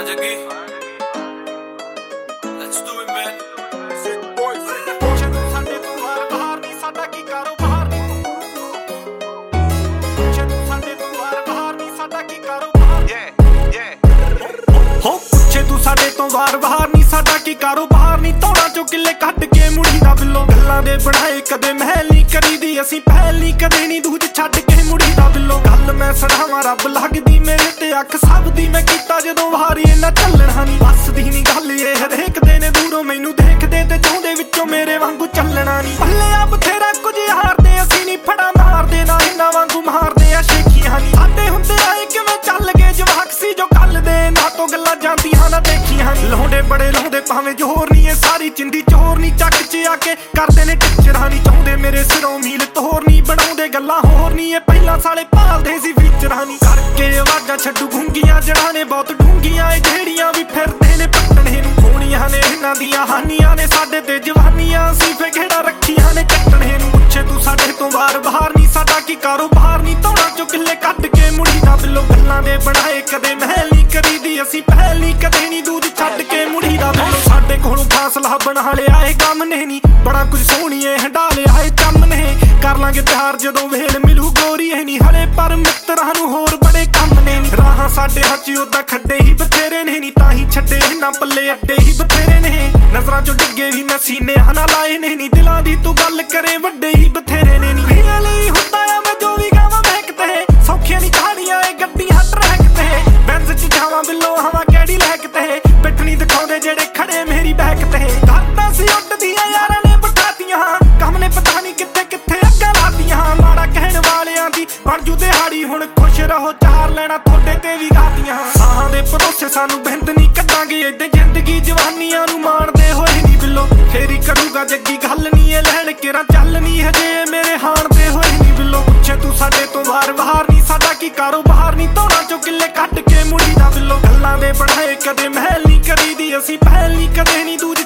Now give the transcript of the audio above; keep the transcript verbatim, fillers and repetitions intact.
Jaggi, let's do it man. Sick boy, sick boy. ਸਾਡੇ ਤੋਂ ਬਾਹਰ ਬਾਹਰ ਨਹੀਂ ਸਾਡਾ ਕੀ ਕਾਰੋਬਾਰ ਨਹੀਂ ਜਦੋਂ ਸਾਡੇ ਤੋਂ ਬਾਹਰ ਬਾਹਰ ਨਹੀਂ ਸਾਡਾ ਕੀ ਕਾਰੋਬਾਰ yeah yeah ਹੋ ਪੁੱਛੇ ਤੂੰ ਸਾਡੇ ਤੋਂ ਬਾਹਰ ਬਾਹਰ ਨਹੀਂ ਸਾਡਾ ਕੀ ਕਾਰੋਬਾਰ ਨਹੀਂ ਤੋੜਾ ਚੋਂ ਕਿੱਲੇ ਕੱਢ ਕੇ ਮੁੜੀ ਦਾ ਬਿੱਲੋ ਗੱਲਾਂ ਦੇ ਬਣਾਏ ਕਦੇ ਮਹਿਲ ਨਹੀਂ ਕਰੀਦੀ ਅਸੀਂ ਪਹਿਲ ਨਹੀਂ ਕਦੇ ਨਹੀਂ ਦੂਜ ਛੱਡ ਕੇ ਮੁੜੀ ਦਾ ਬਿੱਲੋ ਗੱਲ ਮੈਂ ਸੜਾਵਾਂ ਰੱਬ ਲੱਗਦੀ ਮੇਰੇ ਤੇ ਅੱਖ ਸਭ ਦੀ ਮੈਂ ਕੀਤਾ ਜਦੋਂ ਵਾਰੀ ਇਹਨਾਂ ਚੱਲਣਾ ਨਹੀਂ ਵੱਸਦੀ ਨਹੀਂ ਗੱਲ ਇਹ ਹਰੇਕ ਦੇ ਨੇ ਦੂਰੋਂ ਮੈਨੂੰ ਦੇਖਦੇ ਤੇ ਚਾਹੁੰਦੇ ਵਿੱਚੋਂ ਮੇਰੇ ਵਾਂਗੂ ਚੱਲਣਾ ਨਹੀਂ ਭੱਲੇ ਆ ਬਥੇਰਾ ਕੁਝ ਹਾਰਦੇ ਅਸੀਂ ਨਹੀਂ ਫੜਾ ਮਾਰਦੇ ਨਾ ਇਹਨਾਂ ਵਾਂਗੂ ਮਾਰਦੇ ਆ ਸ਼ੇਖੀਆਂ ਨਹੀਂ ਸਾਡੇ ਹੁੰਦੇ ਆਏ ਕਿਵੇਂ ਚੱਲ ਗਏ ਜਵਾਕ ਸੀ ਜੋ ਕੱਲ ਦੇ ਨਾ ਤੋਂ ਗੱਲਾਂ ਜਾਂਦੀਆਂ ਨਾ ਦੇਖੀਆਂ ਲਾਉਂਦੇ ਬੜੇ ਲਾਉਂਦੇ ਭਾਵੇਂ ਜੋਰ ਨਹੀਂ ਇਹ ਸਾਰੀ ਚਿੰਦੀ ਚੋਰ ਨਹੀਂ ਚੱਕ ਚ ਆ ਕੇ ਕਰਦੇ ਨੇ ਟਿਚਰਾਂ ਨਹੀਂ ਚਾਹੁੰਦੇ ਮੇਰੇ ਸਿਰੋਂ ਮੀਲ ਤੋਰ ਨਹੀਂ ਬਣਾਉਂਦੇ ਗੱਲਾਂ ਹੋਰ ਨਹੀਂ ਇਹ ਪਹਿਲਾਂ ਸਾਲੇ ਭਾਲਦੇ ਸੀ ਫੀਚਰਾਂ ਨਹੀਂ ਕਰਕੇ ਆਵਾਜ਼ਾਂ ਛੱਡੂ ਗੁੰਗੀਆਂ ਜੜਾਂ ਨੇ ਬਹੁਤ ਡੂੰਗੀਆਂ ਇਹ ਢੇੜੀਆਂ ਵੀ ਫਿਰਦੇ ਨੇ ਪੱਟਣੇ ਨੂੰ ਹੋਣੀਆਂ ਨੇ ਇਹਨਾਂ ਦੀਆਂ ਹਾਨੀਆਂ ਨੇ ਸਾਡੇ ਤੇ ਜਵਾਨੀਆਂ ਅਸੀਂ ਫੇ ਖੇੜਾ ਰੱਖੀਆਂ ਨੇ ਕੱਟਣੇ ਨੂੰ ਪੁੱਛੇ ਤੂੰ ਸਾਡੇ ਤੋਂ ਬਾਹਰ ਬਾਹਰ ਨਹੀਂ ਸਾਡਾ ਕੀ ਕਾਰੋਬਾਰ ਨਹੀਂ ਤੋੜਾ ਚੋਂ ਕਿੱਲੇ ਕੱਢ ਕੇ ਮੁੜੀ ਦਾ ਬਿੱਲੋ ਗੱਲਾਂ ਦੇ ਬਣਾਏ ਕਦੇ ਮਹਿਲ ਨਹੀਂ ਕਰੀਦੀ ਅਸੀਂ ਪਹਿਲ ਨਹੀਂ ਕਦੇ ਨਹੀਂ ਦੂਜ ਛੱਡ ਕੇ ਮੁੜੀ ਦਾ ਬਿੱਲੋ ਸਾਡੇ ਕੋਲੋਂ ਫਾਸਲਾ ਬਣਾ ਲਿਆ ਇਹ ਕੰਮ ਨੇ ਨਹੀਂ ਬੜਾ ਕੁਝ ਸੋਹਣੀਏ ਹੰਡਾ ਲਿਆ ਇਹ ਕੰਮ ਨੇ ਕਰ ਲਾਂਗੇ ਤਿਆਰ ਜਦੋਂ ਵੇਲ ਮਿਲੂ ਗੋਰੀ ਇਹ ਨਹੀਂ ਹਲੇ ਪਰ ਮਿੱਤਰਾਂ ਨੂੰ ਹੋਰ ਬੜੇ ਕੰਮ ਨੇ ਰਾਹਾਂ ਸਾਡੇ ਹੱਥ ਉਦਾਂ ਖੱਡੇ ਹੀ ਬਥੇਰੇ ਨੇ ਨਹੀਂ ਤਾਂ ਹੀ ਛੱਡੇ ਨਾ ਪੱਲੇ ਅੱਡੇ ਹੀ ਬਥੇਰੇ ਨੇ ਨਜ਼ਰਾਂ ਚੋਂ ਡਿੱਗੇ ਵੀ ਮੈਂ ਸੀਨੇ ਹਨਾ ਲਾਏ ਨੇ ਨਹੀਂ ਦਿਲਾਂ ਦੀ ਤੂੰ ਗੱਲ ਕਰੇ ਵੱਡੇ ਹੀ ਬਥੇਰੇ ਨੇ ਨਹੀਂ ਵੀਰਾਂ ਲਈ ਹੁੰਦਾ ਆ ਮੈਂ ਜੋ ਵੀ ਗਾਵਾਂ ਬੈਕ ਤੇ ਸੌਖੀਆਂ ਨਹੀਂ ਕਹਾਣੀਆਂ ਇਹ ਗੱਡੀਆਂ ਟਰੈਕ ਤੇ ਬੈਂਜ਼ ਚ ਜਾਵਾਂ ਬਿੱਲੋ ਹਵਾ ਕਿਹੜੀ ਲੈਕ ਤੇ ਪਿੱਠਣੀ ਦਿਖਾਉਂਦੇ ਜਿਹੜੇ ਖੜੇ ਮੇਰੀ ਬੈਕ ਤੇ ਕਰਦਾ ਸੀ ਉੱਡਦੀਆਂ ਯਾਰਾਂ ਨੇ ਬਟਾਤੀਆਂ ਕੰਮ ਨੇ ਪਤਾ ਨਹੀਂ ਕਿੱਥੇ ਕਿੱਥੇ ਅੱਗਾ ਲਾਤੀਆਂ ਮਾੜਾ ਕਹਿਣ ਵਾਲਿਆਂ ਦੀ ਬਣ ਜੂ ਦਿਹਾੜੀ ਹੁਣ ਖੁਸ਼ ਰਹੋ ਚਾਰ ਲੈਣਾ ਤੁਹਾਡੇ ਤੇ ਵੀ ਗਾਤੀਆਂ ਸਾਹਾਂ ਦੇ ਭਰੋਸੇ ਸਾਨੂੰ ਬਿੰਦ ਨਹੀਂ ਕੱਢਾਂਗੇ ਏਦਾਂ ਜ਼ਿੰਦਗੀ ਜਵਾਨੀਆਂ ਨੂੰ ਮਾਣਦੇ ਹੋਏ ਨਹੀਂ ਬਿੱਲੋ ਫੇਰੀ ਕਰੂਗਾ ਜੱਗੀ ਗੱਲ ਨਹੀਂ ਇਹ ਲੈਣ ਕੇਰਾ ਚੱਲ ਨਹੀਂ ਹਜੇ ਮੇਰੇ ਹਾਣ ਦੇ ਹੋਏ ਨਹੀਂ ਬਿੱਲੋ ਪੁੱਛੇ ਤੂੰ ਸਾਡੇ ਤੋਂ ਬਾਹਰ ਬਾਹਰ ਨਹੀਂ ਸਾਡਾ ਕੀ ਕਾਰੋਬਾਰ ਨਹੀਂ ਤੋੜਾ ਚੋਂ ਕਿੱਲੇ ਕੱਢ ਕੇ ਮੁੜੀ ਦਾ ਬਿੱਲੋ ਗੱਲਾਂ ਦੇ ਬਣਾਏ ਕਦੇ ਮਹਿਲ ਨਹੀਂ ਕਰੀਦੀ ਅਸੀਂ ਪਹਿਲ ਨਹੀਂ ਕਦੇ ਨਹੀਂ ਦੂਜ